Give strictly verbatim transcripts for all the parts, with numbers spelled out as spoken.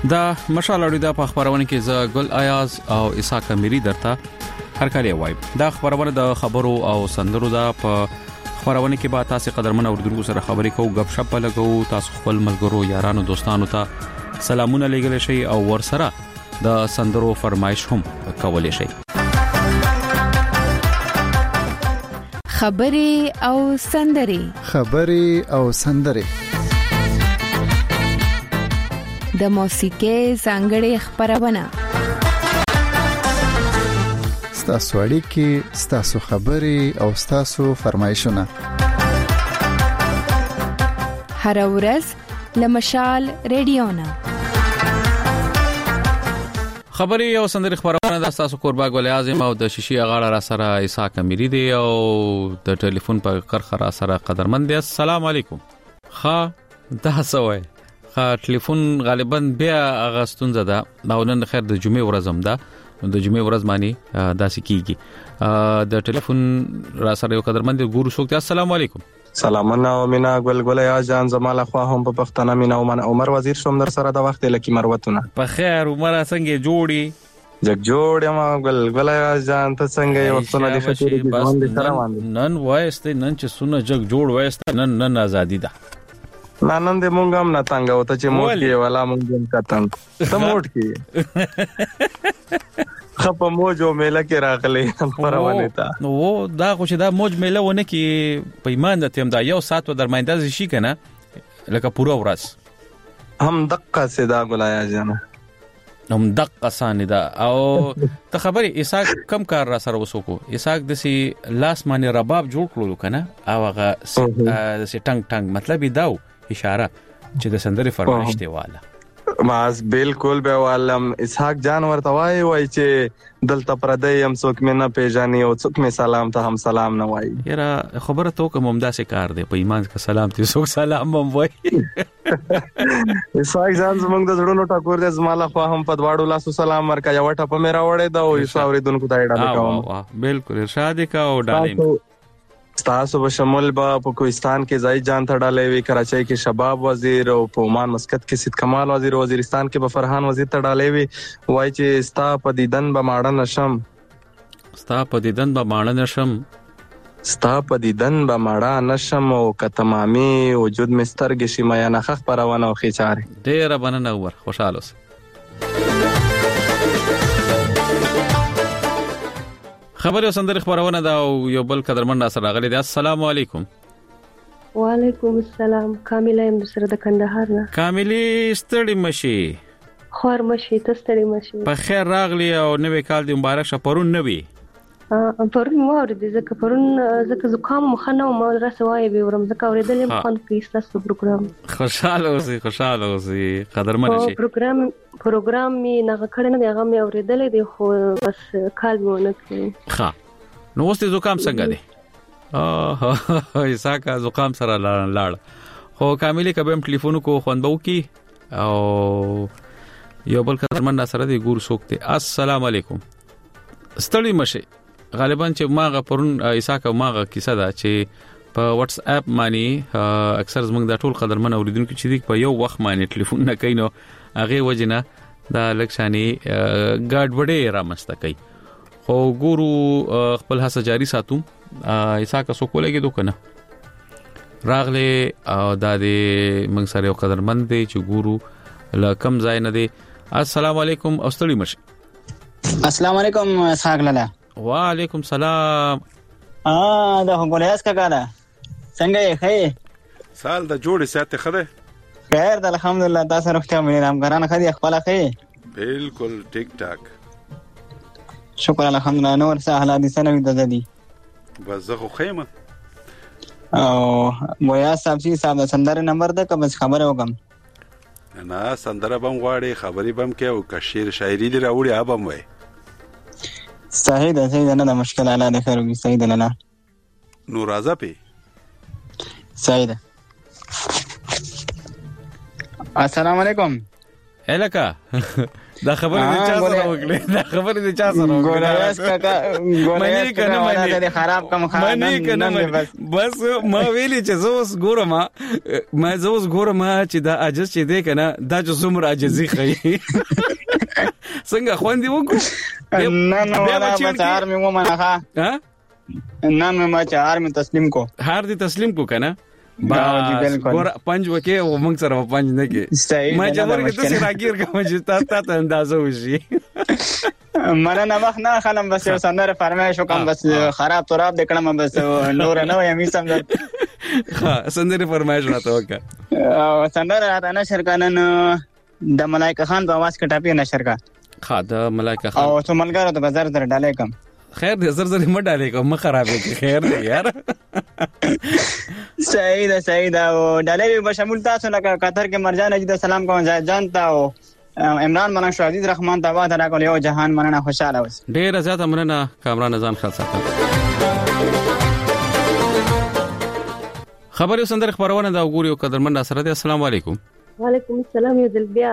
دا مشال اړوي د خبرونه کې ز ګل ایاز او اسحاق امیری درته هر کله وای دا خبرونه د خبرو او سندرو دا په خبرونه کې به تاسو قدرمن اوردونکو سره خبرې کوو غب شپ لګو تاسو خپل ملګرو یارانو دوستانو ته سلامونه لګل شي او ورسره د سندرو فرمایش هم کولای شي خبرې او سندرې خبرې او سندرې د موسیقۍ ځانګړې خبرونه ستاسو اړیکې ستاسو خبرې او ستاسو فرمایشونه هر ورځ لمشال ریډیونا خبري او سندري خبرونه د تاسو قربا ګل اعظم او د شیشي غاړه را سره اسحاق امیری دی او د ټلیفون په کرخه را سره قدرمن دی. السلام علیکم. ها تاسو وای ها ټلیفون غالبا بیا اغاستون زده او نن خیر د جمعې ورځ هم ده د جمعې ورځ باندې داسې کیږي د ټلیفون را سره یو قدرمن دی ګورو شوکته. السلام علیکم. سلامونه او مینا ګل ګل یا جان زماله خو هم په پښتنه مینا او من عمر وزیر شوم در سره د وخت لکه مروتونه په خیر عمر څنګه جوړي جگ جوړ ما ګل ګل یا جان ته څنګه یو څونه د فکر دي ځوان دي سره باندې نن وایسته نن چې سونه جگ جوړ وایسته نن نن ازادي ده نن دې مونږ هم نه تنګ او ته چې موټ کې والا مونږ هم کتن ته موټ کې خپ موجو میله کې راغلي پرونه تا نو دا خو چې دا موج میله ونه کې پیمان د تیم دا یو سات و درماینده شي کنه لکه پوره ورځ هم دقه سدا ګلایا جان هم دقه سان دا او ته خبري اسحاق کم کار را سره وسوکو اسحاق د سي لاس باندې رباب جوړ کړو کنه او هغه د سي ټنګ ټنګ مطلب دا اشاره چې د سندري فرمایش دی والا ماس بالکل به والم اسحاق جان ورته وای وای چې دلته پردې هم څوک مې نه پیژني او څوک مې سلام ته هم سلام نه وای یاره خبره تو کوم همداسې کار دی په ایمان کې سلام ته څوک سلام هم وای اسحاق جان زمونږ د زړونو ټاکور دې زماله خو هم په دواړو لاسو سلام ورکا یو ټپ مې راوړې دا او ایساوري دونکو دای ډاله کوم بالکل ارشاد کا او ډالیم تاسو به شمول با په کوهستان کې زای جان ته ډالې وی کراچۍ کې شباب وزیر او په عمان مسقط کې سید کمال وزیر وزیرستان کې به فرحان وزیر ته ډالې وی وای چې ستا په دیدن به ماړه نشم ستا په دیدن به ماړه نشم ستا په دیدن به ماړه نشم او کتمامي وجود مستر کې شي میا نه خخ پرونه او خيچاره ډېر بننه ور خوشاله اوسه خبر او سندري خبرونه دا یو بل قدرمن سره راغلي دي. السلام علیکم. وعلیکم السلام. کامله يم سره د کندهار نه. کاملی ستړي مشي خور مشي ته ستړي مشي په خیر راغلی او نوې کال دی مبارک شه پرون نوې پرون مور دې زکه پرون زکه زکام مخنه او مور رسوي به ورم زکه اوریدل مخن کې ستاسو پروګرام خوشاله اوسې خوشاله اوسې قدرمن شي پروګرام پروګرام می نه کړنه دی هغه مې اوریدل دی خو بس کال مونږ کې ښه نو اوس دې زکام څنګه دی اه اساکا زکام سره لاړ خو کاملی کبم ټلیفون کو خوندو کی او یو بل قدرمن سره دی ګور سوکته. السلام علیکم. ستړي مشه غالبا چې ماغه پرون اساکا ماغه کیسه ده چې په واتس اپ باندې اکثر زموږ د ټول قدرمن اوریدونکو چې دی په یو وخت باندې ټلیفون نه کینو هغه وجنه دا لکشاني ګاډوډې رامسته کوي خو ګورو خپل هڅه جاری ساتو. اساکا سو کولګي دوکنه راغله او د دې موږ سره یو قدرمن دی چې ګورو لکم ځای نه دی. السلام علیکم. اوستړي مشه. السلام علیکم اسحاق لالا. وعلیکم سلام. ا دا هم ګولیاس کا کاله څنګه یې خې سال د جوړې ساتي خره خیر د الحمدلله تاسو روغتیا مې نام ګران خدي خپل خې بالکل ټیک ټاک شکر الحمدلله نور سهاله دي سنوي د دې بس زه خو خېم او مویا صاحب سي صاحب سندره نمبر ده کوم خبره وکم نه سندره بم غواړي خبري بم کې او کشیر شاعري لري وړي ابم وای صحیح ده صحیح ده نه مشکل اعلی ده خیر صحیح ده نه نو راځه پی صحیح ده. السلام علیکم. الکا دا خبره د چا سره وکړي دا خبره د چا سره وکړي ګولیاس کاکا ګولیاس کاکا ولا د خراب کم خانم بس ما ویلی چې زه اوس ګورم ما زه اوس ګورم چې دا عجز چې دی کنه دا چې څومره عجزي خي څنګه خوندې وکړو نه نه ولا بچار مې و منه ها نه نه ما چار مې تسلیم کو هار دې تسلیم کو کنه بس ګور پنځ وکي او موږ سره پنځ نه کې ما چې ورګه تاسو راګیر کوم چې تاسو ته اندازه وشي منه نه وخت نه خلم بس یو سندره فرمایش وکم بس خراب تراب دکړم بس نور نه وای می سمجه ها سندره فرمایش راته وکړه او سندره راته نشر کنن د ملائکه خان په आवाज کې ټاپی نشر کا ها د ملائکه خان او څو ملګرو ته بازار در ډالې کم خیر دې زر زر مډ ډالې کوم خرابې کې خیر دې یار صحیح ده صحیح ده او ډالې به شامل تاسو لکه قطر کې مرجان اجد سلام کوم جانتا او عمران مننه شو عزیز رحمان ته واده راکول یو جهان مننه خوشاله اوس ډیر زیات مننه کامران ځان خاص ساتل خبري سندر خبرونه دا وګوري او قدرمن سره دي السلام علیکم وعلیکم السلام یو ځل بیا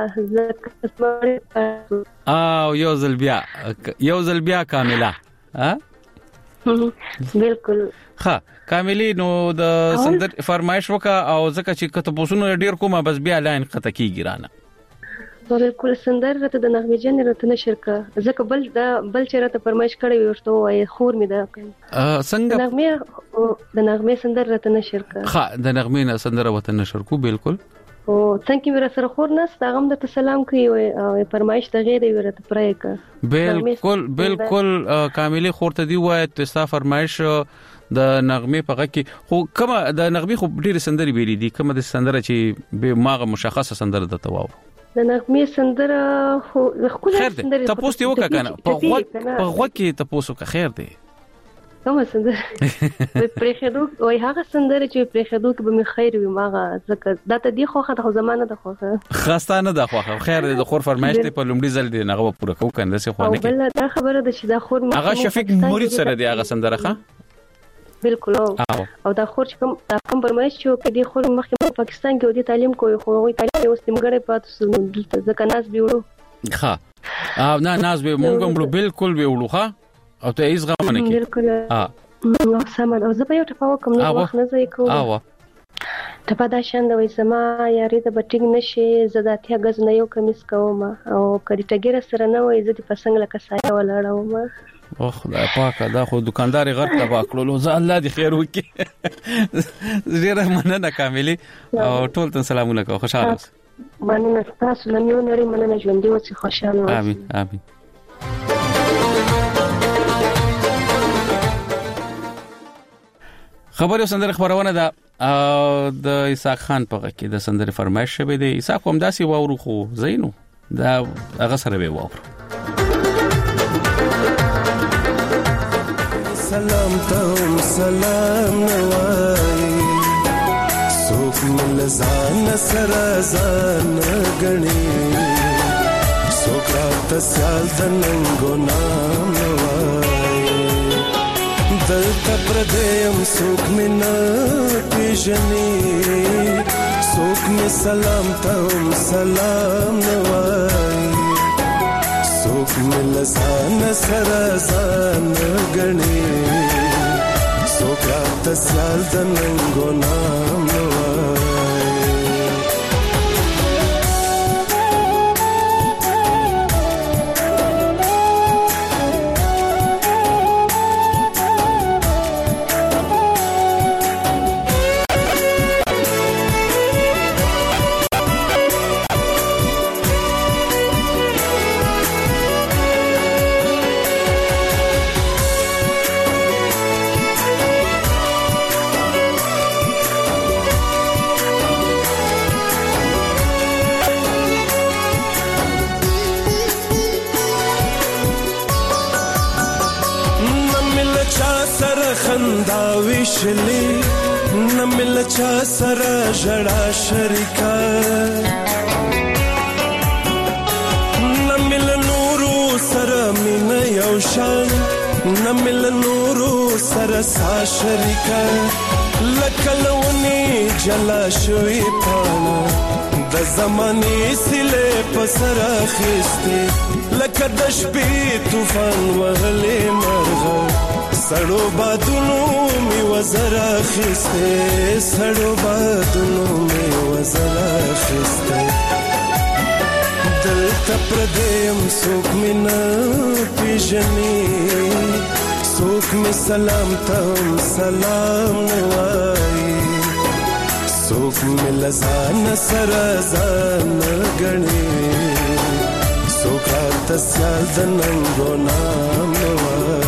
او یو ځل بیا یو ځل بیا کامله ها بالکل ها کاملی نو د سندر فرمایش وکا او زکه چې کته پوسونو ډیر کومه بس بیا لاین قطه کیږي رانه بالکل سندر راته د نغمه جن راته نشر کا زکه بل دا بل چې راته فرمایش کړی ورته وای خور می دا څنګه نغمه د نغمه سندر راته نشر کا ها د نغمه سندر وته نشر کو بالکل او څنګه مې سره خور نست هغه د سلام کوي او فرمایش د غیر ورته پرای کا بالکل بالکل کاملی خورته دی وای تاسو فرمایش د نغمه په غږ کې خو کومه د نغمه خو ډیر سندري ویلي دي کومه د سندره چې به ماغه مشخصه سندره د تواو د نغمه سندره خو خو سندره تاسو ته وکړه کنه په غوږ په غوږ کې تاسو کا خیر دی کومه سندره پرې خدو وای هغه سندره چې پرې خدو کې به می خیر وي ماغه ځکه دا ته دی خو خدای زمانه د خوخه خاصانه د خوخه خیر د خور فرمایش ته په لومړي ځل دی نغه پوره کو کنده سي خوانه کې بل دا خبره ده چې دا خور هغه شفیق مرید سره دی هغه سندره ښه بالکل او دا خور چې کوم دا کوم فرمایش چې کدي خور مخکې په پاکستان کې ودی تعلیم کوي خو وي تعلیم اوس تمګړې پاتې دلته ځکه ناس بیوړو ښه او نه ناس به مونږ هم بالکل بیوړو ښه او ته هیڅ غم نه کې بالکل اه نو سمه او زه په یو ټپه وکم نو وخت نه ځای کوم او ټپه دا شان د وې سما یاري د بټینګ نشي زداتیا غز نه یو کمیس کوم او کړي ټګره سره نه وې زدي پسنګ لکه سایه ولاړم او خدای پاک دا خو دکاندار غټ تبا کړلو زه الله دې خیر وکړي ډیره مننه کاملی او ټول ته سلامونه کوم خوشاله اوسئ مننه تاسو لمنو نری مننه ژوند دې اوسئ خوشاله اوسئ امين امين خبر یو سندره خبرونه ده د اسحاق خان په کې د سندره فرمایش شوه دی اسحاق هم داسي واورو خو زینو دا هغه سره به واورو سلام تم سلام نوای سوک مل زان سره زان غنی سوک رات سال دنګو نام نوای دلته پردیم سوک منا پیژنی سوک می سلام تم سلام نوای سوک مل زان سره زان غنی سوک رات سال دنګو نام نوای وشلی نمل چا سره جړا شریکا نمل نورو سره مين یو شان نمل نورو سره سا شریکا لکلونی جلا شوی پانا د زمانې سله پسر اخیسته لکه د شپې طوفان وهلې مرغه سړو بادونو می وزر اخیسته سړو بادونو می وزر اخیسته دلته پردیم څوک می نه پیژني څوک می سلام ته سلام نه وایي څوک می لزان سره ځان غني څوک راته سیال د ننګو نام نه وایي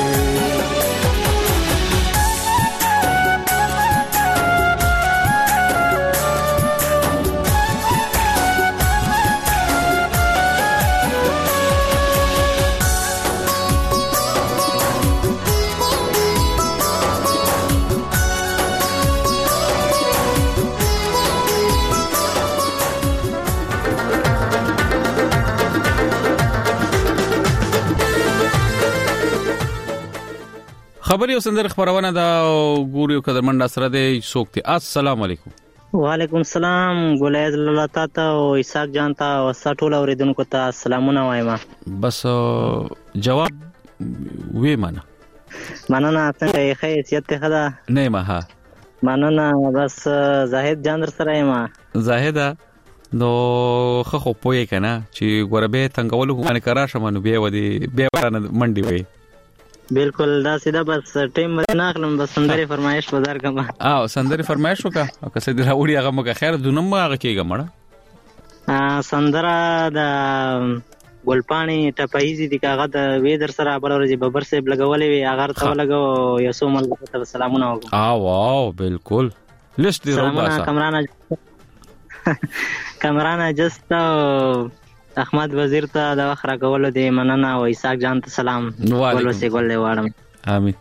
خبري او سندر خبرونه دا ګوريو قدرمن سره دی سوکتي السلام علیکم وعلیکم السلام ګولایز الله تعالی او اسحاق جان ته او سټول اوریدونکو ته سلامونه وایم بس جواب وې معنا مننه څنګه یې حیثیت ته خدا نه ما ها مننه بس زاهد جان در سره یم زاهد نو خو خو پوي کنه چې ګوربه څنګه ولو باندې کرا شمنو به ودی به ورانه منډي وي بالکل دا سیده بس ټیم نه اخلم بس سندري فرمایش بازار کما او سندري فرمایش وکا او که سید راوړي هغه مګه خیر دونم هغه کېګه مړه ا سندرا د ګلپانی ټپایزي د کاغه د ویدر سره بل ورځي ببر سیب لګولې وی هغه ته لګو یو سو مل ته سلامونه وکړه ا واو بالکل لست دی روباسا کمرانه کمرانه جست احمد وزیر ته د اخره کولو دی مننه او اسحاق جان ته سلام ولو سي ګل له واړم امين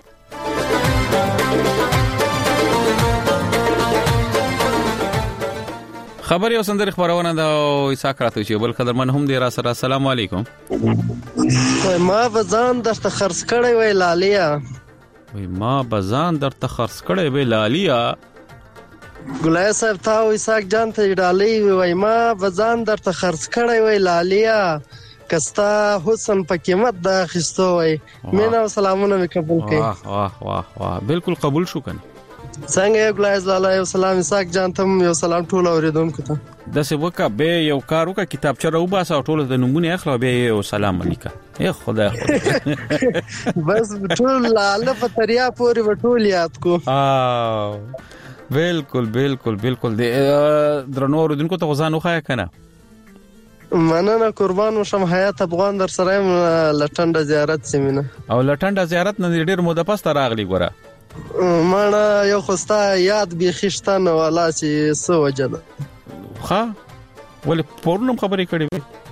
خبر یو سندر خبرونه دا اسحاق راته چې بل قدرمن هم دی را سره السلام علیکم ما بزان درته خرڅ کړی وای لالیا وای ما بزان درته خرڅ کړی وای لالیا ګلای صاحب تاسو اسحاق جان ته ډالۍ وای ما بزان درته خرڅ کړی وای لالیا کستا حسن په قیمت دا خستو وای مینا سلامونه می قبول کړئ واه واه واه واه بالکل قبول شو کنه څنګه ګلای لاله یو سلام اسحاق جان ته یو سلام ټول اوریدونکو ته د څه وکا به یو کار وکا کتابچه راو باسه ټول د نمونه اخلو به یو سلام علیکم اے خدا بس ټول لاله په تریا پوری وټول یاد کو اه بالکل بالکل بالکل د درنو اوریدونکو ته ځان وخایا کنه مننه قربان وشم حیات افغان در سره لټنډه زیارت سیمینه او لټنډه زیارت نه ډیر مو د پاسته راغلی ګوره مړه یو خوستا یاد به خښتنه والا چې سو وجد ها ولې پورنم خبرې کړې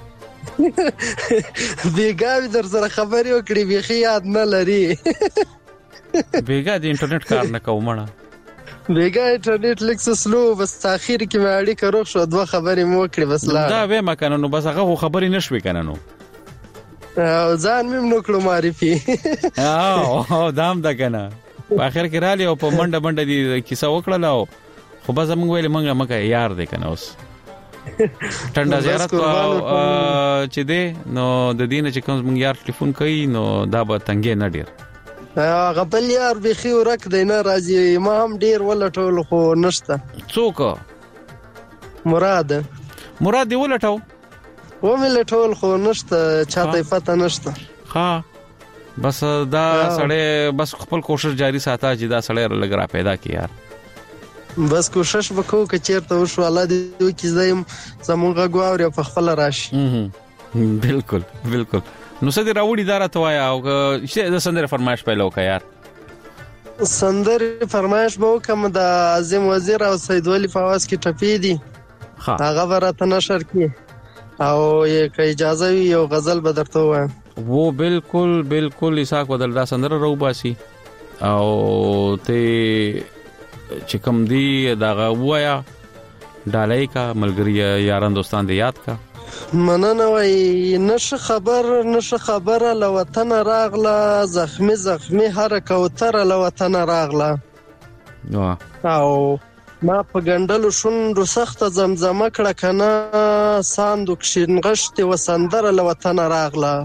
بیګاوی در سره خبرې وکړې به یاد نه لري بیګا د انټرنیټ کار نه کومه بیګا انټرنیټ لیکس سلو بس اخر کې مې اړیکه کړو شو دوه خبرې مو کړې بس لا دا به ما کنه نو بس هغه خبرې نشوي کنه نو ځان مې نو کړو معرفي او دام دا کنه په اخر کې را لې او په منډه منډه دي کیسه وکړه او خو بس موږ ویل موږ مکه یار دی کنه اوس ټنډه زیارت چې دی نو د دینه چې کوم موږ یار ټلیفون کوي نو دا به تنګې نه ډیر هغه بل یار بخي ورک دی نه راځي ما هم ډیر ولټول خو نشته څوک مراد مراد دی ولټاو و مې لټول خو نشته چاته پته نشته ها بس دا سړی بس خپل کوشش جاری ساته چې دا سړی لګ را پیدا کی یار بس کوشش وکړو چې چیرته وشو الله دې وکړي زم زمونږ غواړي په خپل راشي بالکل بالکل نو څه دی راوړی دارا ته وایا او چې د سندره فرمایش پیلو کا یار سندره فرمایش به کوم د اعظم وزیر او سید ولی فواز کی ټپی دي هغه ورته نشر کی او یک اجازه وی یو غزل به درته وایم وو بالکل بالکل اسحاق بدل دا سندره رو باسي او ته چې کوم دی دا وایا ډالای کا ملګری یاران دوستان دې یاد کا مننه وای نشه خبر نشه خبره لوطن راغله زخمی زخمی هر کوتره لوطن راغله او ما په ګندلو شونډو سخته زمزمه کړه کنه ساندو کښینغشتې وسندره له وطنه راغله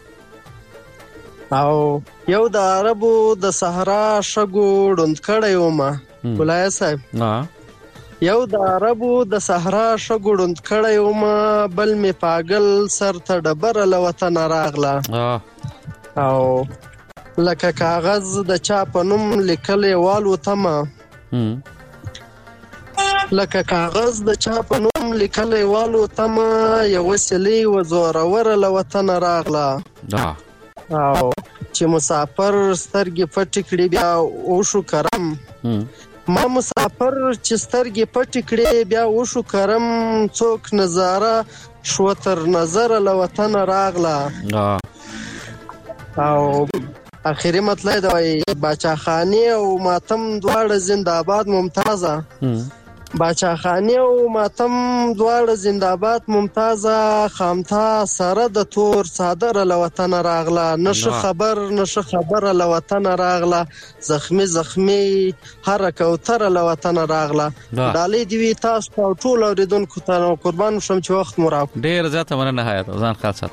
او یو د عربو د صحرا شګو ړوند کړی ومه ګلای صاحب یو د عربو د صحرا شګو ړوند کړی ومه بل مې پاگل سر ته ډبره له وطنه راغله او لکه کاغذ د چا په نوم لیکلی والوتمه لکه کاغذ د چا په نوم لیکلی والوتمه یوه سیلۍ و زوروره له وطنه راغله او چې مسافر سترګې پټې کړې بیا وشو کرم ما مسافر چې سترګې پټې کړې بیا وشو کرم څوک نظاره شو تر نظره له وطنه راغله او اخیری مطلب دا وایي باچاخاني او ماتم دواړه زنده‌باد ممتازه باچاخاني او ماتم دواړه زنده‌باد ممتازه خامتا سره د تور صادر له وطن راغله نشه خبر نشه خبر له وطن راغله زخمی زخمی هر کوتر له وطن راغله ډالې دی وی تاسو ټول اوریدونکو ته قربان شم چې وخت مو راکړ ډیر زیاته مننه حیات ځان خاص سات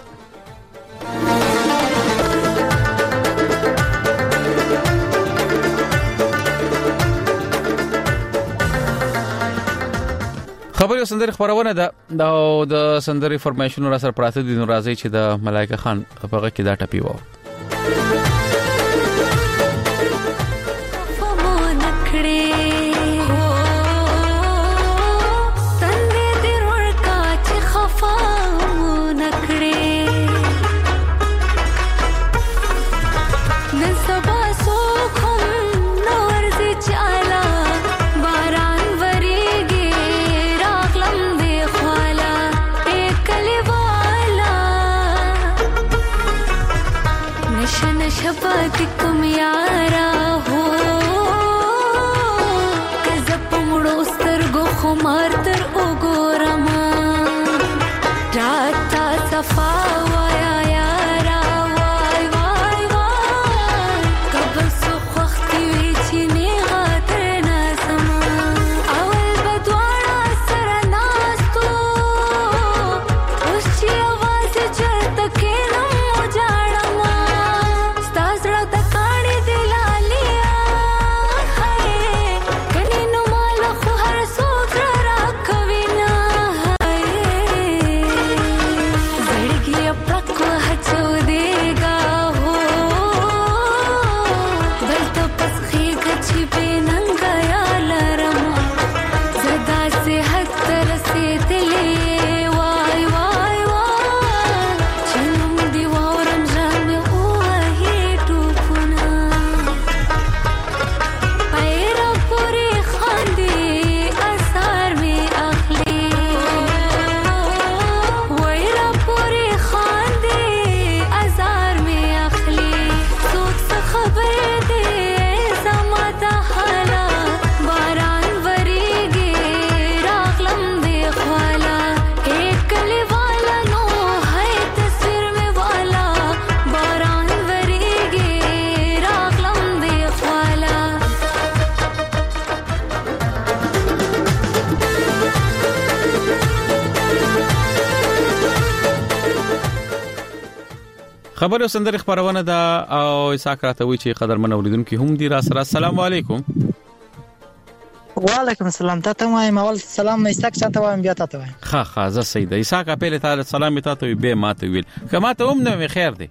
خبري سندري خبرونه ده د سندري فرمایشونو را سره پراته دي نو راځي چې د ملائکه خان په کې دا ټپی و خبرو سندري خبرونه ده او اساک راته وی چې قدرمن اوریدونکو هم دي را سره السلام علیکم وعلیکم السلام تاسو ما مول سلام اساک چاته وایم بیا تاسو وایم خا خا زه سید اساک په تعالی سلام تاسو به ماته ویل کما ته هم نه خیر دی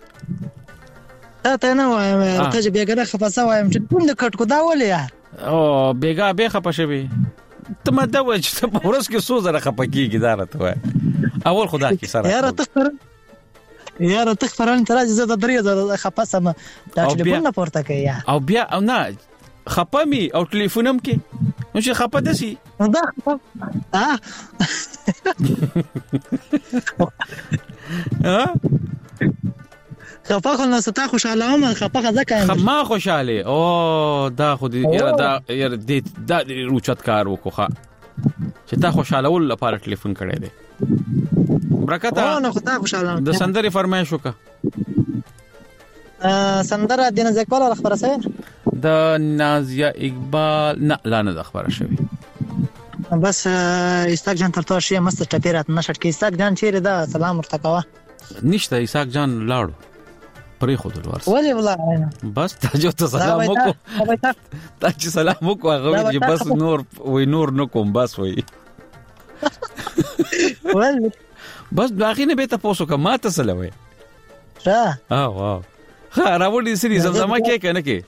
تاسو نه وایم ته بیګه خفصه وایم چې کوم د کټ کو دا ولې یار او بیګه به خپشوي ته ما دا و چې په ورځ کې سوز را خپکیږي دا راته وای اول خدا کی سره یار ته یاره ته خبران تر ځه د درې زره خپسم دا ټلیفون نه پورته کوي او بیا او نه خپمي او ټلیفونم کې نو چې خپه دسي دا ها ها خپه خو نه ستا خوشاله ما خپه ځکه خما خوشاله او دا خو دې یاره دا یاره دې دا روچت کار وکړه چې تا خوشاله ول لپاره ټلیفون کړی دی برکته نه خدای خوشاله د سندري فرمایش وکړه سندره دینه زکواله خبره سره د نازیه اقبال نه لانه د خبره شوی بس ایساق جان تر تو شي مست ټپیرات نشټ کې ایساق جان چیرې دا سلام ورته کاوه نشته ایساق جان لاړو پرې خو دل ورس ولې والله بس ته جو ته سلام وکړو ته چې سلام وکړو هغه چې بس نور وای نور نو کوم بس وای ول بس داخینه به تاسو کوم ما ته سلوي را اه واو ها راوړی سری زمزمه کې کنه کې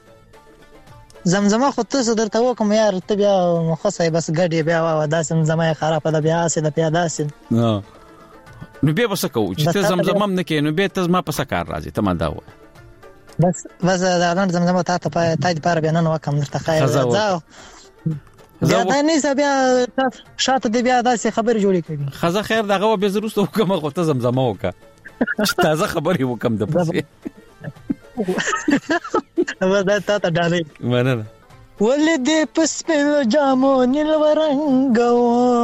زمزمه خو ته درته وکم یار ته بیا مخصه بس ګډي بیا وا داسې زمزمه خراب ده بیا اسه د بیا داسې نو نو به وسه کو چې ته زمزمه نه کې نو به ته ما په سکار راځي ته ما دا و بس بس دا نن زمزمه ته ته تای د پاره بیا نن وکم درته خیر ځاو زه دا نه بیا شاته دی بیا داسې خبر جوړی کړي خزه خیر دغه به زروسته وکم خو ته زمزمه وکا تازه خبرې وکم د پسې دا تا ته ډالې مننه ولدي پسمن جامو نلورنگو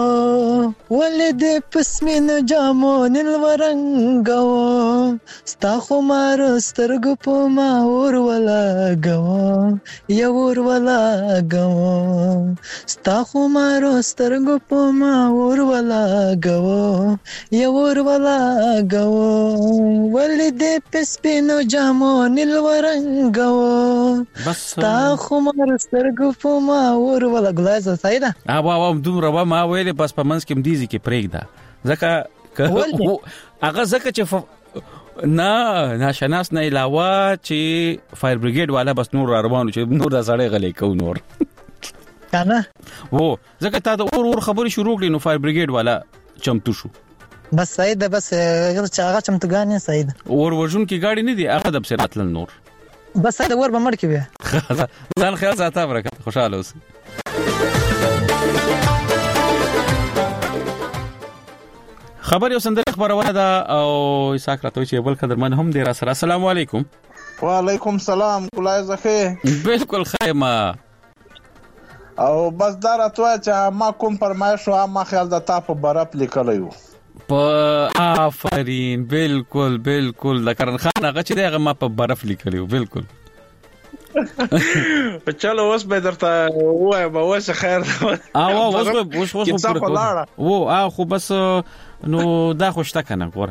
ولدي پسمن جامو نلورنگو ستا خمار سترګو په ما اور ولا غو یا اور ولا غو ستا خمار سترګو په ما اور ولا غو یا اور ولا غو ولدي پسمن جامو نلورنگو ستا خمار ګوفو ما ور ولا ګلایزه سایدا ابا و دومره و ما ویلې بس په منځ کې مديزي کې پرېږده ځکه هغه ځکه چې نه ناشناس نه علاوه چې فایر بریګیډ والا بس نور روانو چې نور د سړی غلې کو نور کنه وو ځکه تا د اور اور خبري شروع کړې نو فایر بریګیډ والا چمتو شو بس سایدا بس هغه چمتګانې سایدا اور ورجون کې گاډي نه دي هغه د بسراتل نور بس دا ور به مړ کې وي ځان خیال ساته برکت خوشاله اوسې خبر یو سندره خبرونه ده او اساک راته چې بل قدرمن هم دی را سره السلام علیکم وعلیکم السلام کولای زخه بالکل خیمه او بس دا راته چې ما کوم فرمایش او ما خیال د تا په برپ لیکلایو په آفرین بالکل بالکل لکرن خان هغه چې دغه ما په برف لیکلیو بالکل چلو اوس به درته وای به اوس خیر او اوس به اوس اوس وو ا خو بس نو دا خوشته کنه ګوره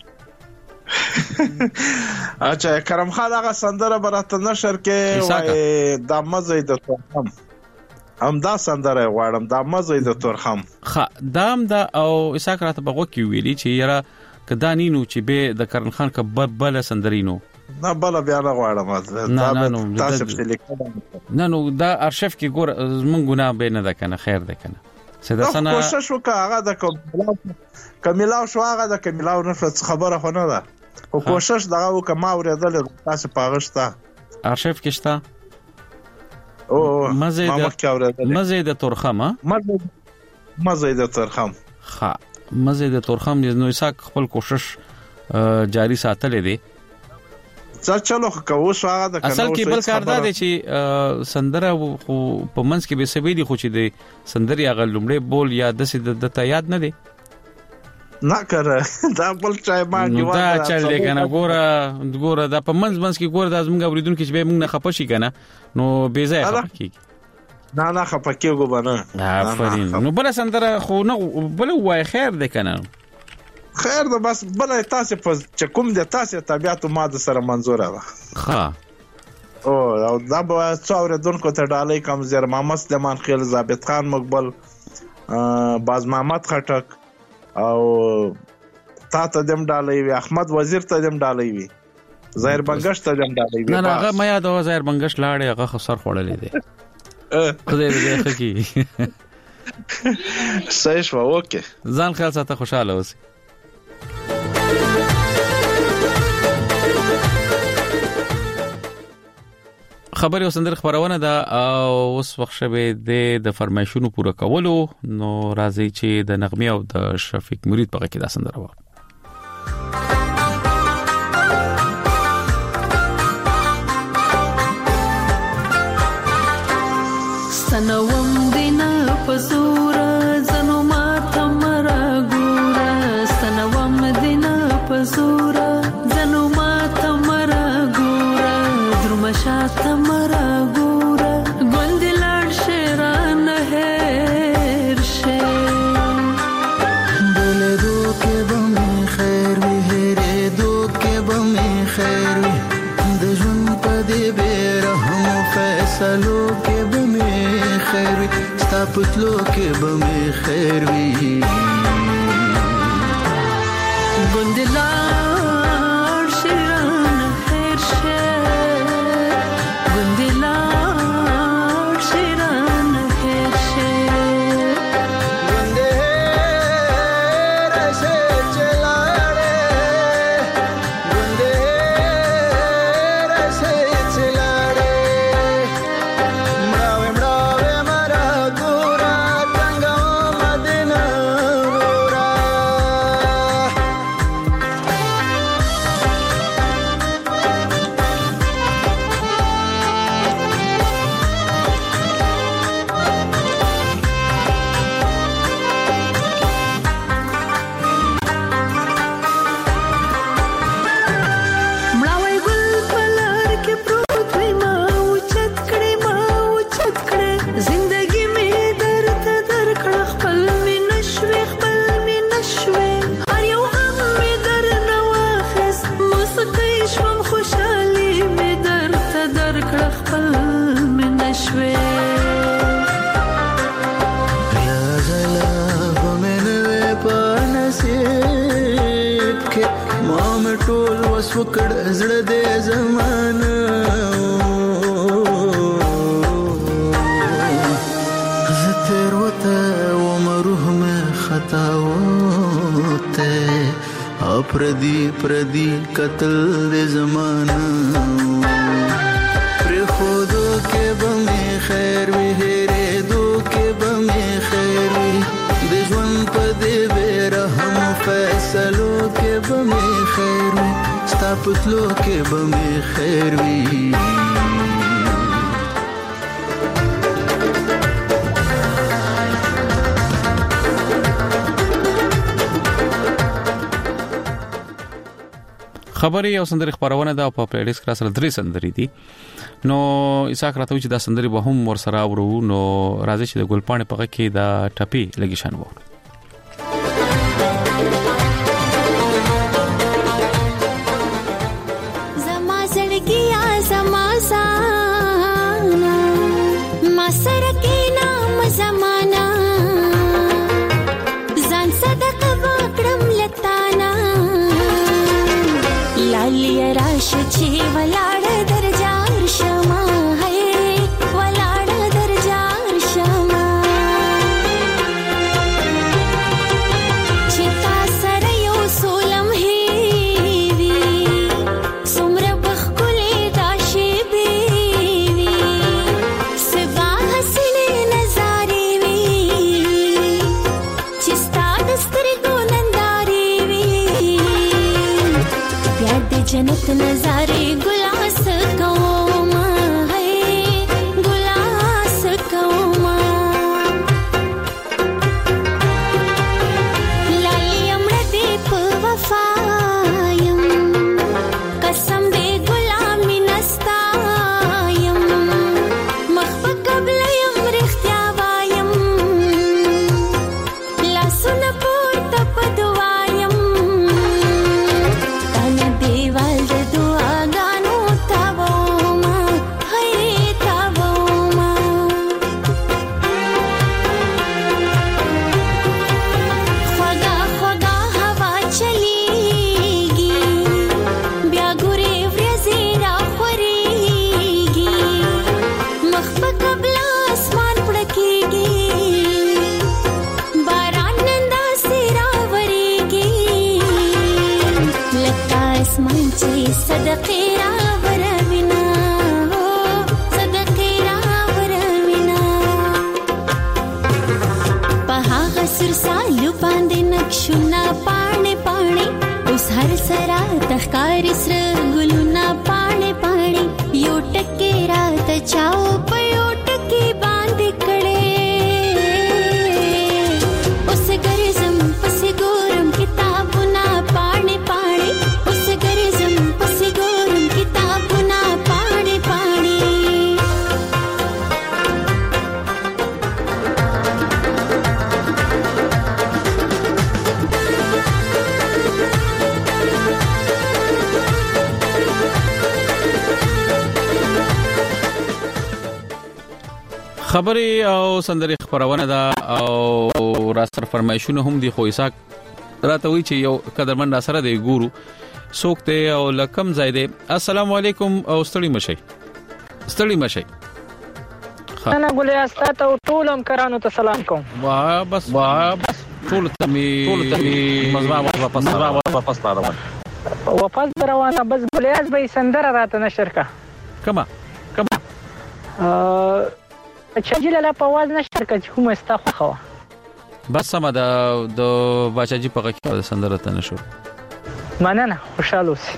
اچھا کرم خان هغه سندره برته نشر کې وای د مزه د هم هم دا سندره غواړم دا مزه د تورخم خ دام دا او اساک راته بغو کې ویلي چې یاره کدانینو چې به د کرن خان ک بل سندرینو نه بل بیا نه غواړم دا تاسو په لیکل نه نو دا ارشیف کې ګور مونږ ګنا به نه ده کنه خیر ده کنه سدا سنا کوشش وکړه هغه د کمیلاو شو هغه د کمیلاو نه خبره خو نه ده او کوشش دغه وکړه ما ورېدل تاسو پاغشتا ارشیف کې شته او مزه د مزه د تورخم مزه مزه د تورخم ها مزه د تورخم نو اساک خپل کوشش جاری ساتل دي ځکه چلو کوو هغه د اصل کې بل کار دا دی چې سندره خو په منځ کې به سوي دي خو چې د سندري هغه لومړی بول یا د سید د ته یاد نه دی نه کړه دا بل چای ما جوړه دا چل دی کنه ګوره ګوره دا په منځ منځ کې ګوره د زمونږ اوریدونکو چې به موږ نه خپشي کنه نو به ځای خپکی نه نه خپکیږو بنه آفرین نو بل سندره خو نه بل وای خیر دی کنه خیر ده بس بل تاسو په چکم د تاسو طبيعت ما د سره منزوره ده ها او دا به څاور دونکو ته ډالۍ کم زیر محمد سلیمان خیل ثابت خان مقبل باز محمد خټک او تا ته دم ډالۍ وي احمد وزیر ته دم ډالۍ وي ظاهر بنگش ته دم ډالۍ وي نه نه هغه مې یاد و ظاهر بنگش لاړې هغه خسر خوړلې دي خدای دې خکې صحیح شو اوکے ځان خیال ساته خوشاله اوسې خبر یو سندر خبرونه ده او اوس وخت شوه د فرمایشونو پوره کولو نو راځي چې د نغمه او د شفیق مرید په کې دا سندره و سنوم دینا پزورا زنو ما تمرا ګورا سنوم دینا پزورا زنو ما تمرا ګورا درمشا شاته مرا ګوره ګوند لاړ شیران هیر شه بولې دو کې به خیر وي هېرې دو کې به خیر وي د ژوند په دې بې رحم فیصلو کې به خیر وي ستا پتلو کې به خیر وي ګوند لاړ شیران هیر شه ګوند لاړ شیران هیر شه ګوند هیر شه چلاړې ګوند هیر شه چلاړې مړاوې مړاوې مرا ګورا څنګه مدینه ګورا مړاوی ګل پلار کې پروت وي ما اوچت کړې ما اوچت کړې زندګي مې درته درکړه خپل مې نشوې خپل مې نشوې هر یو غم مې درنه واخیست موسیقۍ شوم خوشحالي مې درته درکړه خپل مې نشوې یا غلا به مې نه وې په نصیب کې ما مې ټول وس وکړ زړه دې زمانه زه تېروته وم روح مې خطا وته او پردي پردي قتل دې زمانه پرېښودو کې به مې خیر وي هېرېدو کې به مې خیر وي د ژوند په دې بې رحم فیصلو کې به مې خیر وي ستا پتلو کې به مې خیر وي خبرې او سندري خبرونه دا په پلی لیست کې سره درې سندري دي نو اساک راته چې دا سندري به هم ور سره ورو نو راځي چې د ګلپاڼې په کې دا ټپي لګی شان وو زما زړګیا زما زانا ما سره کې نام زمانہ ځان صدقه وکړم لتانا لالی راش چې ولاړ درجار شما ہے ولاړ درجار شما چې تا سره یو سولم هی وی سمره بخکلې داشي بي وی سبا حسنه نظارې وی چې ستا دستر کو نندارې وی پیار دې جنت نظارې ګلاس کوما ہے ګلاس کوما لالی امړه دې په وفایم قسم دې غلامي نستایم مخ په قبل یم رښتیا وایم لاسونه پورته په دعایم تانه دیوال د دعاګانو تاوما ہے تاوما خوږه خوږه هوا چلیږي بیا ګورې ورځې راخورېږي مخ په قبله اسمان پړکېږي باران نن داسې راورېږي لکه اسمان چې صدقې راوروينا صدقې راوروينا په هغه سر سالو باندې نقشونه پاڼې پاڼې اوس هر سرا تخکاری سر ګلونه پاڼې پاڼې یو ټکي رات چاو په یو ټکي باندې کړې اوس ګرځم پسې ګورم کتابونه پاڼې پاڼې اوس ګرځم پسې ګورم کتابونه پاڼې پاڼې خبري او سندري خبرونه ده او را سره فرمایشونه هم دي خو اساق راته وی چې یو قدرمن سره دی ګورو سوکته او لکم زیده. السلام علیکم او ستړي مشي ستړي مشي انا ګولې استاد او ټولم کرانو ته سلام کوم. واه بس واه بس ټول ته می ټول ته می مزرا واپس واپس راوړم واپس روانه بس ګولې از به سندره راته نشر کا کما کما ا چې لاله په واز نشر کا چې کوم استا خو بس سم دا د باچاجي په کې سندره ته نشو مننه خوشاله اوسئ.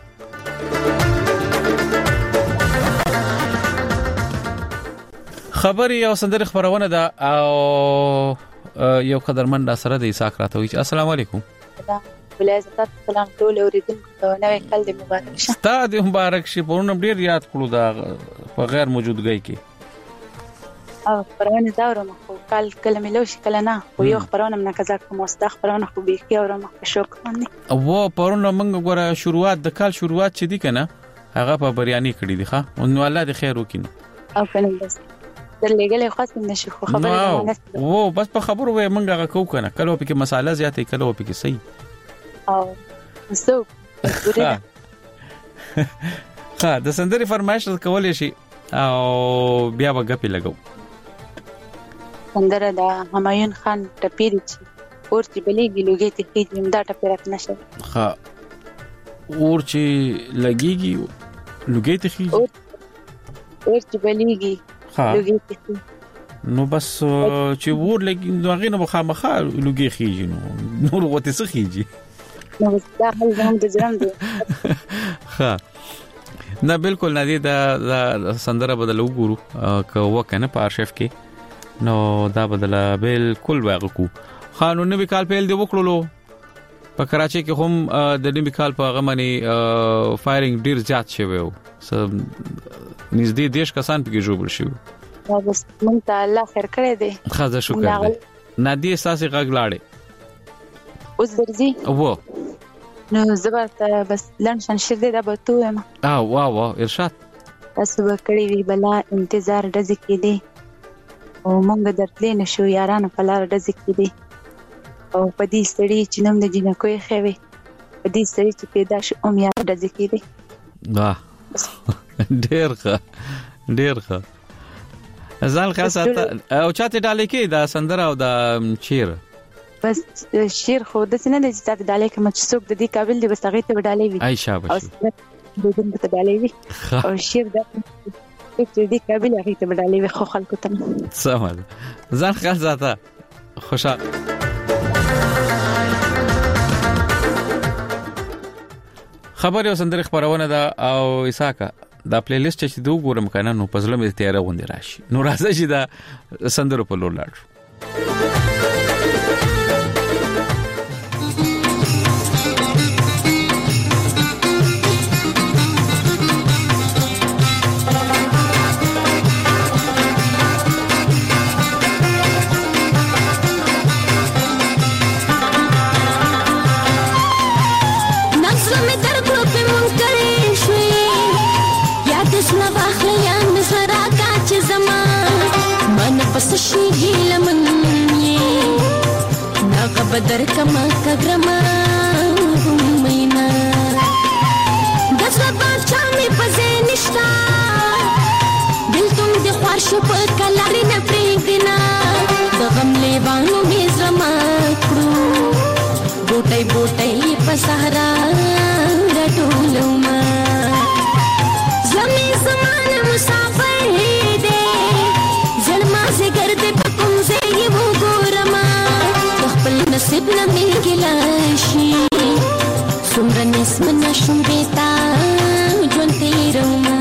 خبري او سندري خبرونه ده او یو قدرمن سره د اساق راته وی. السلام علیکم. ولایت سلام ټول اوریدونکو ته نوې کال دې مبارک شه. ستاسو دې مبارک شي. په نوم ډیر یاد کړو دا په غیر موجودګۍ کې او خبرونه دا ورم خو کال کله ملو شي کله نه خو یو خبرونه من کزا کوم واست خبرونه خو به کې اورم په شوق باندې او پرونه موږ غوړه شروعات د کال شروعات چې دي کنه هغه په بریاني کړی دي ښا نو الله دې خیر وکړي. او کنه بس درلګلې خاص نشي خو خبره نه وو بس په خبرو وې موږ هغه کو کنه کله په کې مساله زیاتې کله په کې صحیح او زه ها د سندري فرمایش کولې شي او بیا وګپی لګو. سندره دا همایون خان ټپیری چې اور چې بلیږي لوګي ته هیڅ دا ټپی رات نشه. ها اور چې لګيږي لوګي ته هیڅ اور چې بلیږي لوګي ته نو بس چې ور لګي نو هغه نه مخامخه لوګي خيږي نو نور وته سخيږي نو دا هل زموږ د جرم دی. ها نه بالکل نه دی دا سندره بدل وګورو که وکنه په ارشیف کې نو دا بدل بالکل واغکو. قانون نوی کال پیل دی وکړلو په کراچي کې هم د نوی کال په غمنی فایرینګ ډیر زیات شوی و نږدې دیش کسان پکې جوړ شو. دا بس مونږ ته الله خیر کړی دی. خزه شکر دی. نادي اساسي غږ لاړې اوس درځي وو نو زبرته بس لنشن شر دی دا به تو یم. اه واه واه ارشاد تاسو به کړی وی بلا انتظار ډز کې دی او مونږ درتلې نشو یارانو په لار ډز کې دی او په دې سړي چې نوم د جنکوې خوي په دې سړي چې پیدا شو ام یار ډز کې دی. واه ډیر ښه ډیر ښه ځان خاصه او چاته ډالې کې دا سندره او دا شیر بس شیر خو د سینې د چاته ډالې کې مچ څوک د دې قابل دی بس هغه ته ډالې وي. اي شابه او د دې ته ډالې وي او شیر دا چې دې قابل هغه ته ډالې وي خو خلکو ته سمه ځان خاصه خوشاله. خبر یو سندري خبرونه ده او اساکا دا پلی لیست چې دوه ګورم کنه نو پزله مې تیار غونډه راشي نو راځي چې دا سندرو په لور لاړ. پس شي ګلمن یې ناغه بدر کما کګرما مینا دزړه بچا مې پزې نشتا دل تم دې خوښ په کلاري نه پریږدینا د غم لیوانو مې زما کړو بوټي بوټي په صحرا راټولما زمي زمانه مسافر نصیب نه میګلاشي څومره نسمنه شوریتا جون تیروما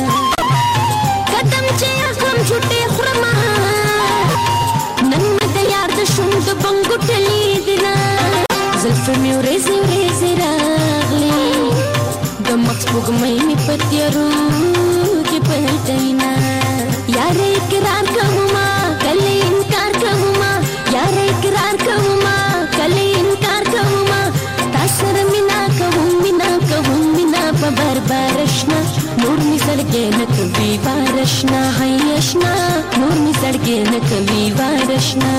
قدم چې اخم چټه خرما نن د یار د شوم د بنګټلې دینا زلف مې ورېزې ورېزې راغلي د مخ پګمې می پتیرو کې پټینا یار اقرار کوما کله انکار کوما یار اقرار کوما کله انکار کوما تاسو مینا کوم مینا کوم مینا په بربرشنا نور می سره زړګې نه کوي بارشنا هيشنا نور می زړګې نه کوي بارشنا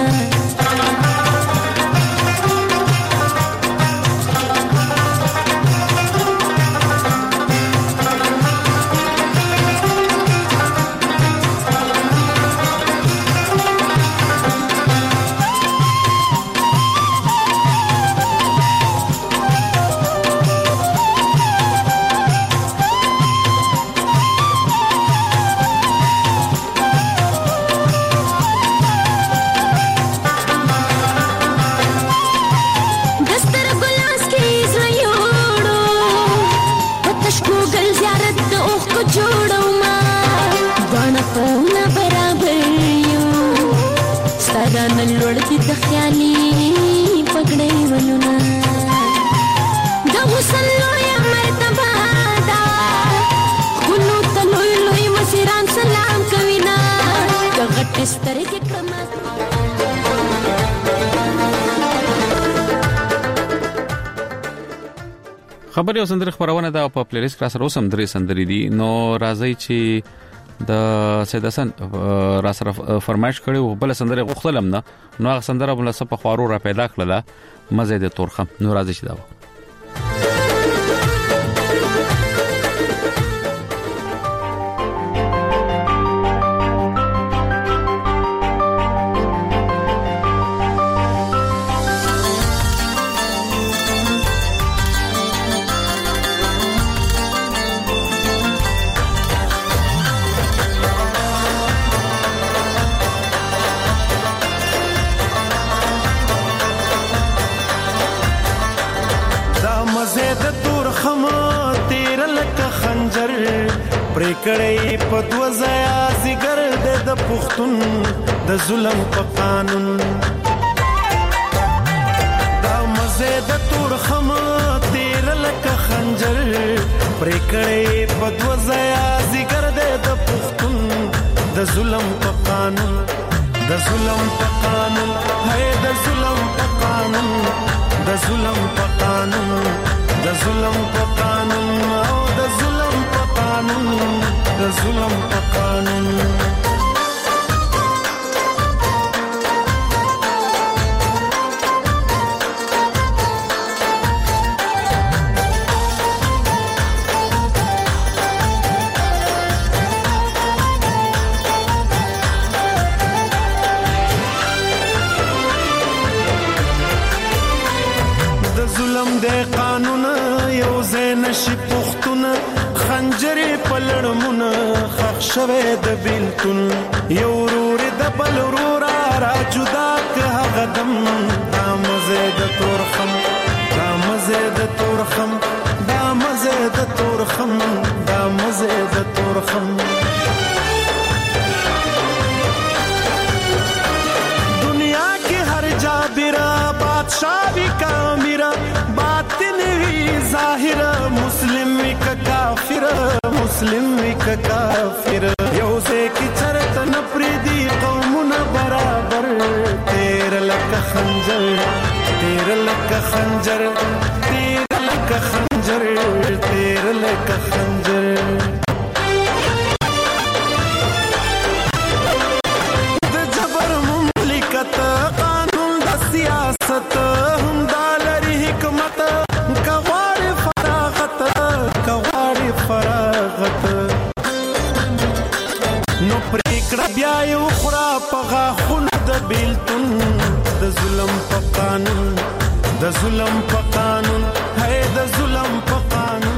خبري او سندري خبرونه دا په پلی لیست را سره اوسم درې سندري دي نو راځي چې د سید حسن را سره فرمایش کړي او بل سندري غوښتلم نه نو هغه سندره بل څه په خوارو را پیدا کړله مزه د تورخم نو راځي چې دا کړي په دوزایا زیګر د پښتون د ظلم په قانون دا مزه د تور خم تیر لکه خنجر پر کړي په دوزایا زیګر د پښتون د ظلم په قانون د ظلم په قانون هي د ظلم په قانون د ظلم په قانون د ظلم په قانون او د ظلم په قانون د ظلم په قانون د ظلم د قانون یو زین شي پختونه خنجرې پلړمونه خخ شوه د بیلتون یو ورور د بل ورور را جدا که هغه دم دا مزه د تورخم دا مزه د تورخم دا مزه د تورخم دا مزه د تورخم دنیا کې هر جابرا بادشاہ بھی کامیرا باطن وی ظاهر مسلم وی کافر مسلم وی کافر یو ځکه چرته نپری دی قومونه برابر تیر لکه خنجر تیر لکه خنجر تیر لکه خنجر تیر لکه خنجر د جبر مملکت قانون د سیاست هم دالری حکمت کوار فراغت کوار فراغت نو پریکړه بیا یو خورا پغا خون د بیلتون د ظلم په قانون د ظلم په قانون هي د ظلم په قانون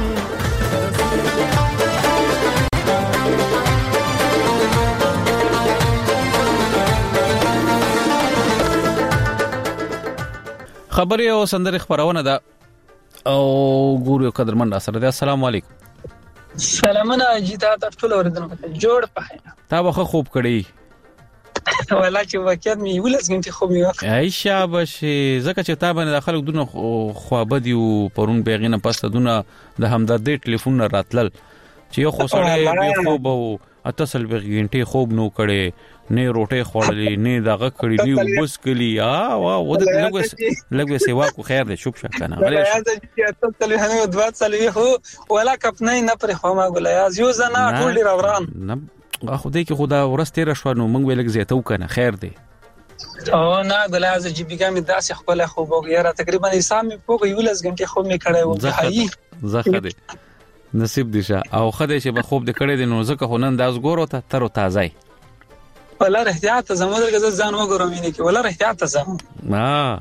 خبري او سندري خبرونه ده او ګورو قدرمن سره ده. السلام علیکم. سلامونه جیتا ټول اوردنه جوړ پخینه تا به خوب کړی ولا چې وکړ می ولس غنټه خوب می وخت عائشہ بشي زکه چې تا باندې داخله دونه خوابه دی او پرون بیغینه پسته دونه د همدردی ټلیفون راتلل چې یو خو سړی به خوب او اتصل به غنټه خوب نو کړي نه روټه خوړلې نه دغه کړي دی بس کلی ا وا و د لګوس لګوس سیوا کو خیر دې شوب شکنه غلی اتصل هنه دوات سلوي هو ولا کپنه نه پر خو ما ګلایاز یو زنا ټول ډیر اوران نه خو دې کې خدا ورسته را شو نو موږ ویل زیاتو کنه خیر دې او نه ګلایاز چې بیګه می داسې خپل خو وګیرا تقریبا حساب می پوګ یو لس غنټه خو می کړای و هاي زخه دې نصیب دي شه او خدای چې به خوب د کړې د نو زکه خنن داس ګورو ته تر تازه ولا احتیاط زموږ د ځان وګورم نه کې ولا احتیاط زمو ها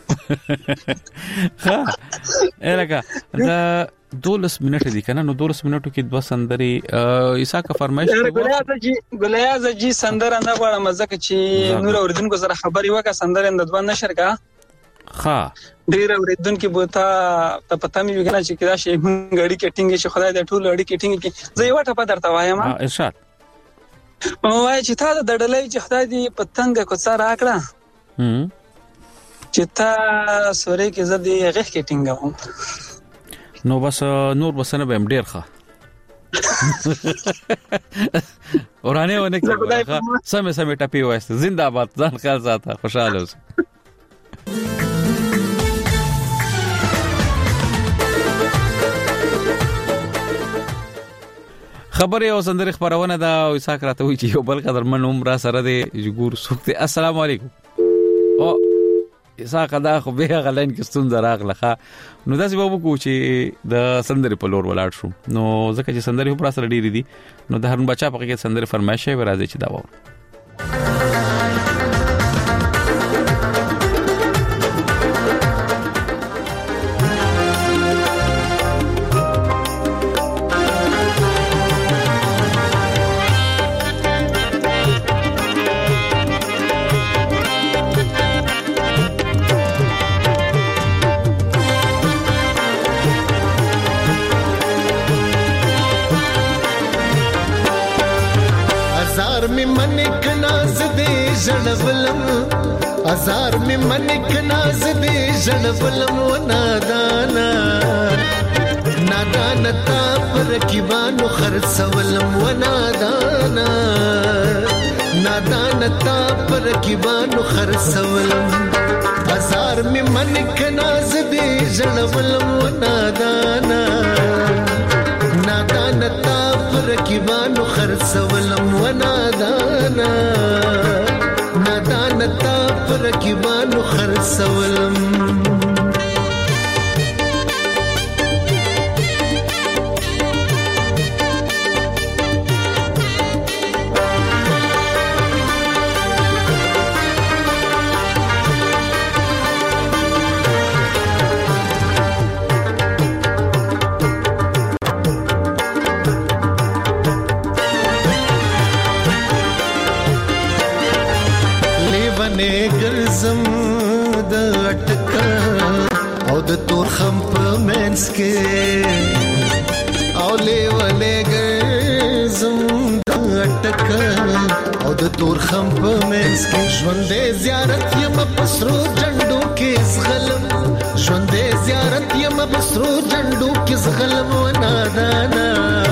ها الګه دا دولس منټه دي کنه نو دولس منټو کې د سندري عیسی کا فرمایش ګلیاز جی ګلیاز جی سندره نه غواړم ځکه چې نور اوردونکو سره خبري وکړه سندره د دوه نشر کا ها ډیر اوریدونکو بوته ته پته مې وګڼه چې کدا شي غړي کټینګ شي خدای دې ټول غړي کټینګ کې زه یو ټپه درته وایم ها ارشاد وای چې تا د ډډلې چې خدای دې پتنګ کو څار راکړه هم چې تا سورې کې زه دې غږ کټینګ وم نو بس نور بسنه به ډیر ښه اورانه ونه کې سمه سمه ټپي وایسته زنده‌باد ځان خیال ساته خوشاله اوسه خبري او سندري خبرونه دا او اساک راته وی چې یو بل قدر من عمر سره دی جګور سوکته السلام علیکم او اساک دا خو به غلین کې ستون دراغله نو داسې به وکړو چې د سندري په لور ولاړ شو نو ځکه چې سندري په سره ډیری دي نو د هرن بچا په کې سندري فرمایشه ورازي چې دا و ازار می منک ناز دې ژړولم و نادانا نادانا تا پر کیبانو خرڅولم و نادانا نادانا تا پر کیبانو خرڅولم ازار می منک ناز دې ژړولم و نادانا نادانا تا پر کیبانو خرڅولم و نادانا نادان تا پر کیبانو خرڅولم ګرزم د اٹکا او د تور خم په منس کې او لیواله ګرزم د اٹکا او د تور خم په منس کې ژوندې زیارت یم پسرو جندو کې زغلم ژوندې زیارت یم پسرو جندو کې زغلم و نادانا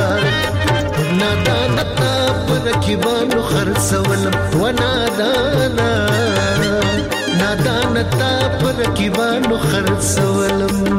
نادانا تا پر کیبانو خرڅولم و نادانا نادانا تا پر کیبانو خرڅولم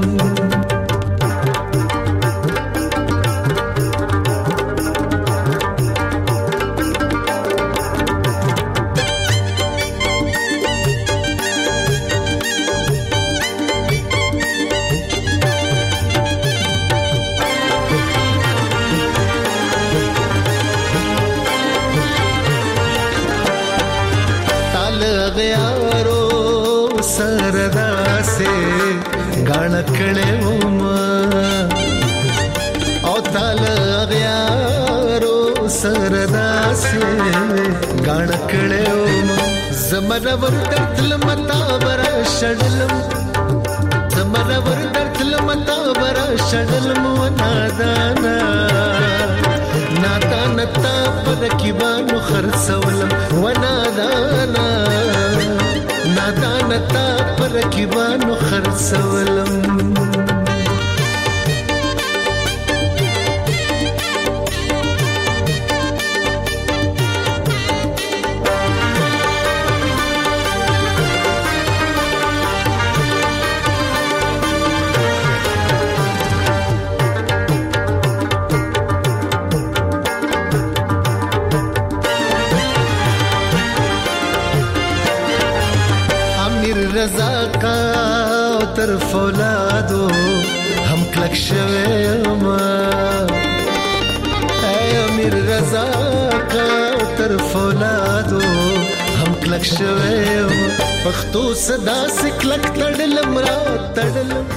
کړه وما او تعالی غیارو سردا سه غاڼ کړه وما زمر ور درتل متا بر شډلم زمر ور درتل متا بر شډلم و نادانا نادانا تا پر کیبانو خرڅولم و نادانا نادانا تا پر کیبانو خرڅولم کا تر فولادو هم کلک شوی ما اے امیر رضا کا تر فولادو هم کلک شوی ما پختو صدا سکلک تړلم را تړلم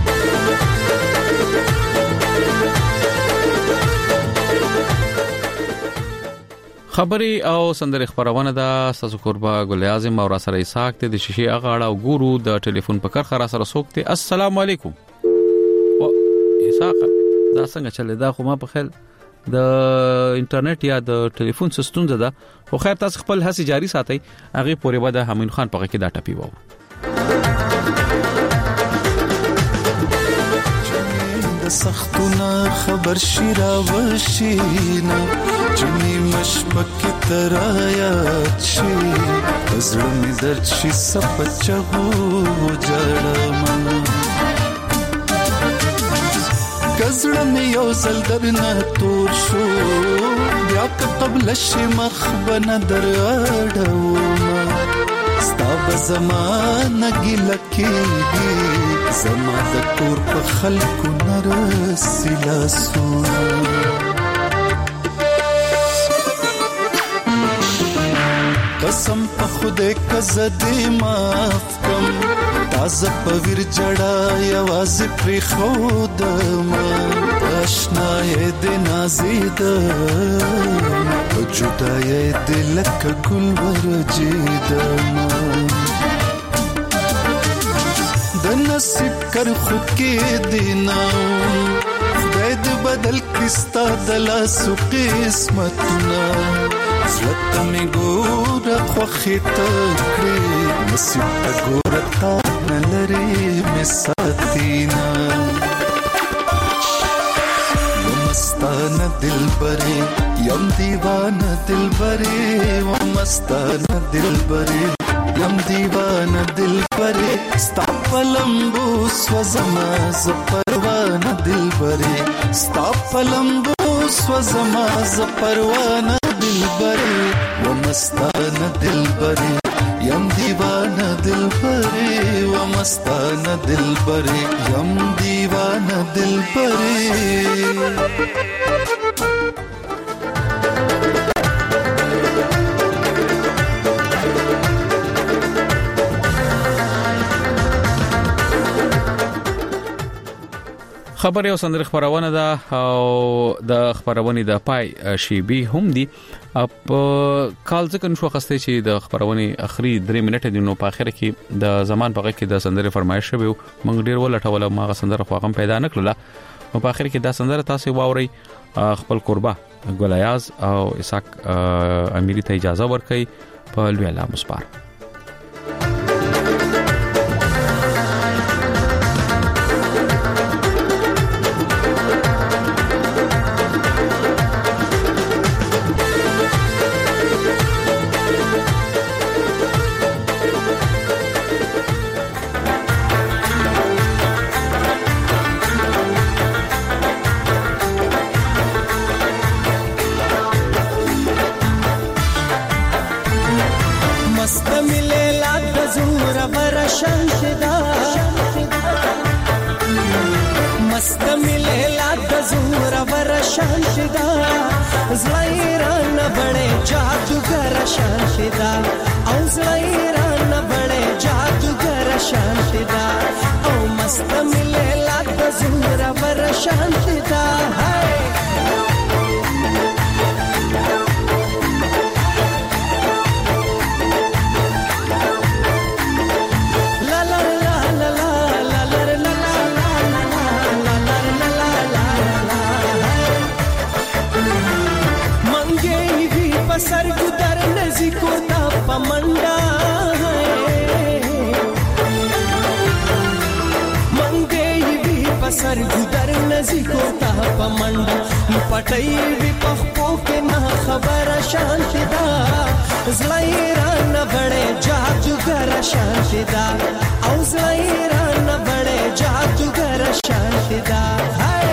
خبري او سندري خبرونه دا ساسو قربا ګل اعظم او را سره اسحاق ته د شیشې اغاړه او ګورو د ټلیفون په کرخه را سره سوکته. السلام علیکم. او اسحاق دا څنګه چلے دا خو ما په خیال د انټرنیټ یا د ټلیفون سیستم ده خو خیر تاسو خپل هڅه جاری ساتي. هغه پورې بعد همین خان په کې دا ټپی وو. سختونه خبر شیرا وشینا چنی مشبک ترایات شي زړه می درد شي سپچغو جړم کزړه می یو زل درنه تور شو بیا قبل شي مخبن دراډو ستاب زمانه ګلکېږي زما د کور په خلکو نرسي لاسونه قسم په خوده کزدې معاف کم تازه په ویر جړا یوازې پرې خودم آشنای د نازید په جدای د لکه ګل ورجیدم د نصیب کر خود کې دینا خدای د بدل کستا د لاسو قسمتنا زلت می ګور خو خته کړې نصیب ته ګور تا نلري می ساتینا مستانه دلبري یم دیوانه دلبري و مستانه دلبري یم دیوانه دلبري ستا پلمبو سوزما ز پروانه دلبري ستا پلمبو سوزما ز پروانه دلبري و مستانه دلبري یم دیوانه دلبري و مستانه دلبري یم دیوانه دلبري خبري او سندري خبرونه ده او د خبرونه د پای شیبي هم دي اپ کال ځکه نشو خسته چې د خبرونه اخري درې منټه دي نو په اخر کې د زمان په کې د سندري فرمایش شوی موږ ډیر ولټول ما سندره خو هم پیدا نکړه او په اخر کې دا سندره تاسو واوري خپل قربا ګلیاز او اسحاق اميري ته اجازه ورکړي په لوی الله مسپار. سر ګدر نزي کو ته پمنډ پټي وي پخپو کې نه خبره شانتی دا زلایرا نه بڑے جادوګر شانتی دا او زلایرا نه بڑے جادوګر شانتی دا هاي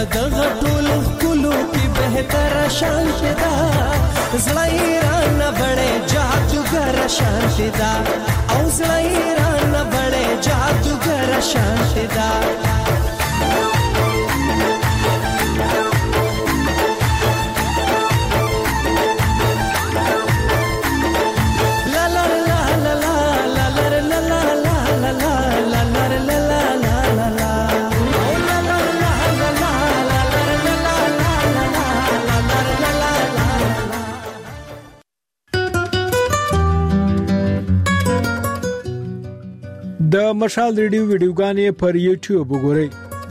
دغه ټول کلو کې بهتر شانتی دا زړه ایران بڑے جادوګر شانتی دا او زړه ایران بڑے جادوګر شانتی دا د مشال ریډیو ویډیوګانې پر یوټیوب وګورئ.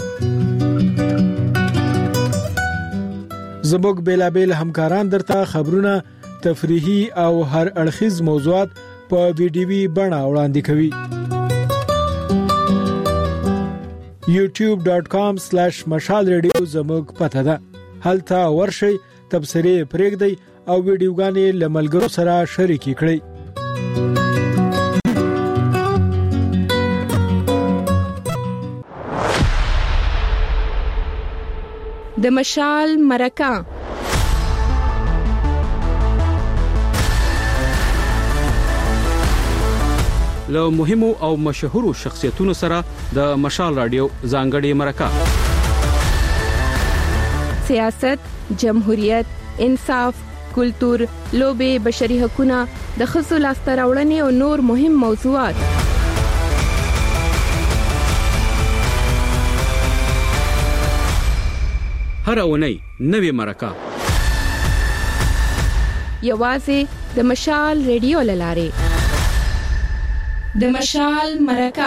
زموږ بیلابیل همکاران درته خبرونه، تفریحي او هر اړخیز موضوعات په ویډیوي بڼه وړاندې کوي. یوټیوب ډاٹ کام سلیش مشال ریډیو زموږ پته ده. هلته ورشئ، تبصرې پرېږدئ او ویډیوګانې له ملګرو سره شریکې کړئ. د مشال مرکه له مهمو او مشهورو شخصیتونو سره د مشال رادیو ځانګړې مرکه. سیاست، جمهوریت، انصاف، کلتور، لوبې، بشري حقوقونه، د ښځو لاسته راوړنې او نور مهم موضوعات. هر اونۍ نوې مرکه یوازې د مشال ریډیو لاره. د مشال مرکه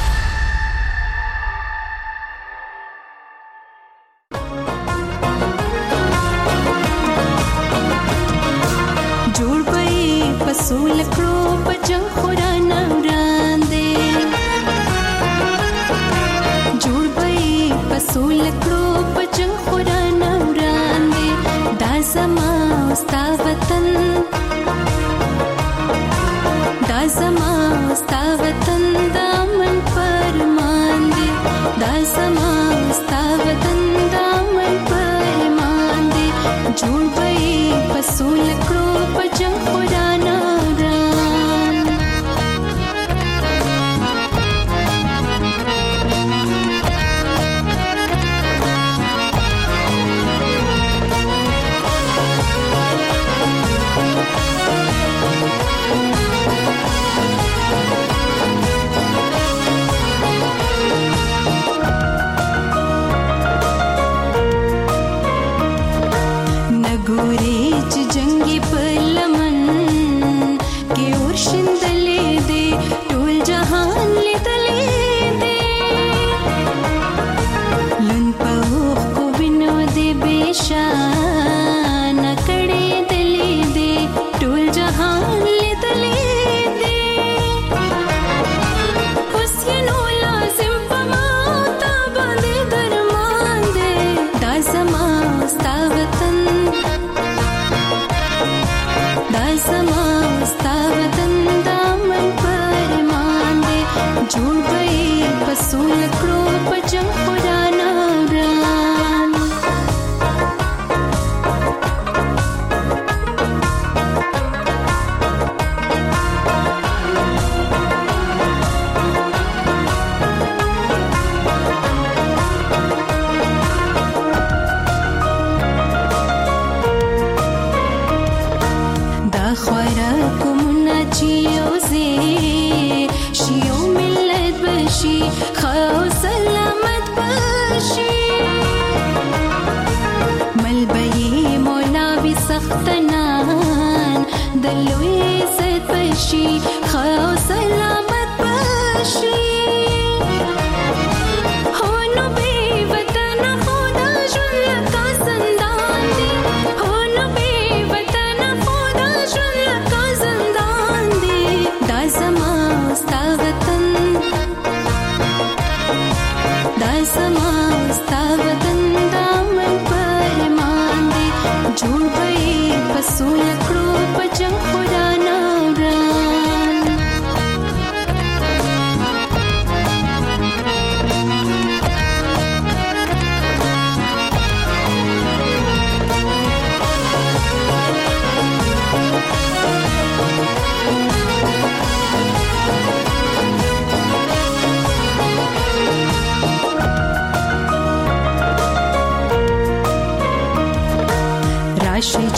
جوړ پي پسول کړو پجن خورانه وړاندې جوړ پي پسول کړو پجن خورانه وړاندې دا زما ستا وطن دا زما ستا وطن دا من فرمان دي دا زما ستا وطن دا من فرمان دي جوړ پي پسول کړو پجن خورانه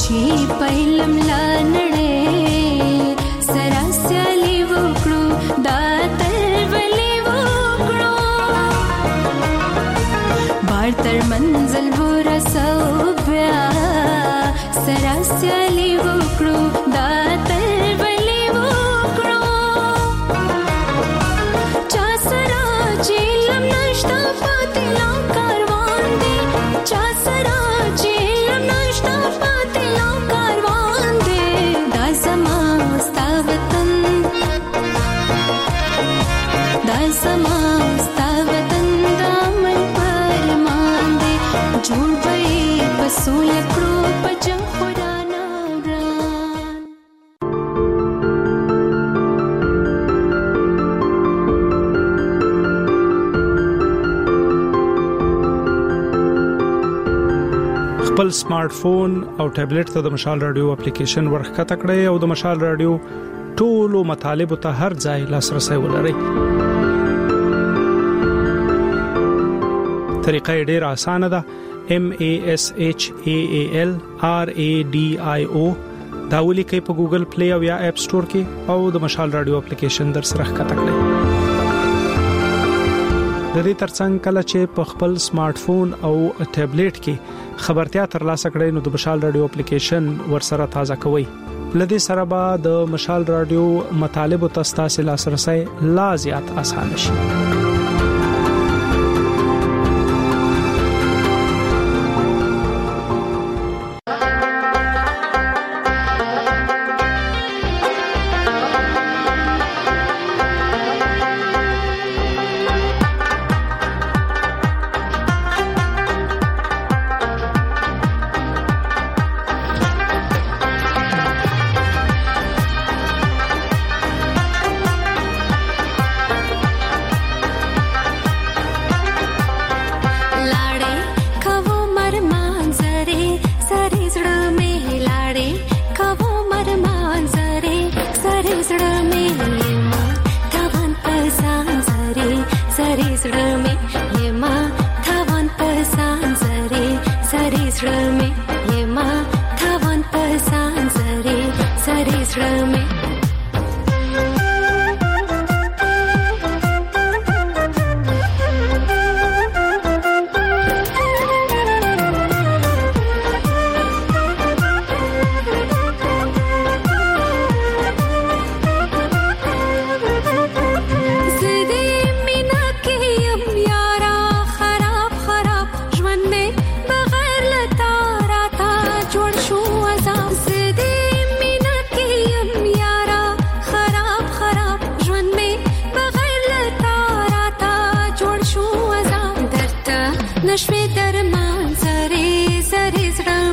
چې پهلم لانړې سرا سیالي وکړو دا تل ولې وکړو بار تر منزل ورسو بیا سرا سیالي وکړو دا تل ولې وکړو چا سرا چې لم نشتا پاتې لا کاروان دی چا سرا چې لم نشتا پاتې لا کاروان دی دا زما ستا وطن دا زما ستا وطن دا من پرمان دی جوړ به پسو لکړو پجم خورانه وران خپل سمارټ فون او ټابلیټ ته د مشال رادیو اپلیکیشن ورخته کړئ او د مشال رادیو ټولو مطالب ته هر ځای لاسرسي ولرئ. طریقه ډېر اسانه ده. M A S H A A L R A D I O دا ولیکئ په ګوګل پلی او یا اپ سٹور کې او د مشال رادیو اپلیکیشن در سره ښکته کړئ. د دې ترڅنګ کله چې په خپل سمارټ فون او ټابلیټ کې خبرتیا ترلاسه کړئ نو د مشال رادیو اپلیکیشن ورسره تازه کوئ. لدې سره به د مشال رادیو مطالب او تاسو لاسرسي لا زیات آسان شي.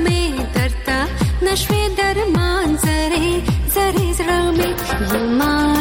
نشوي درمان زره زره زړه مې یما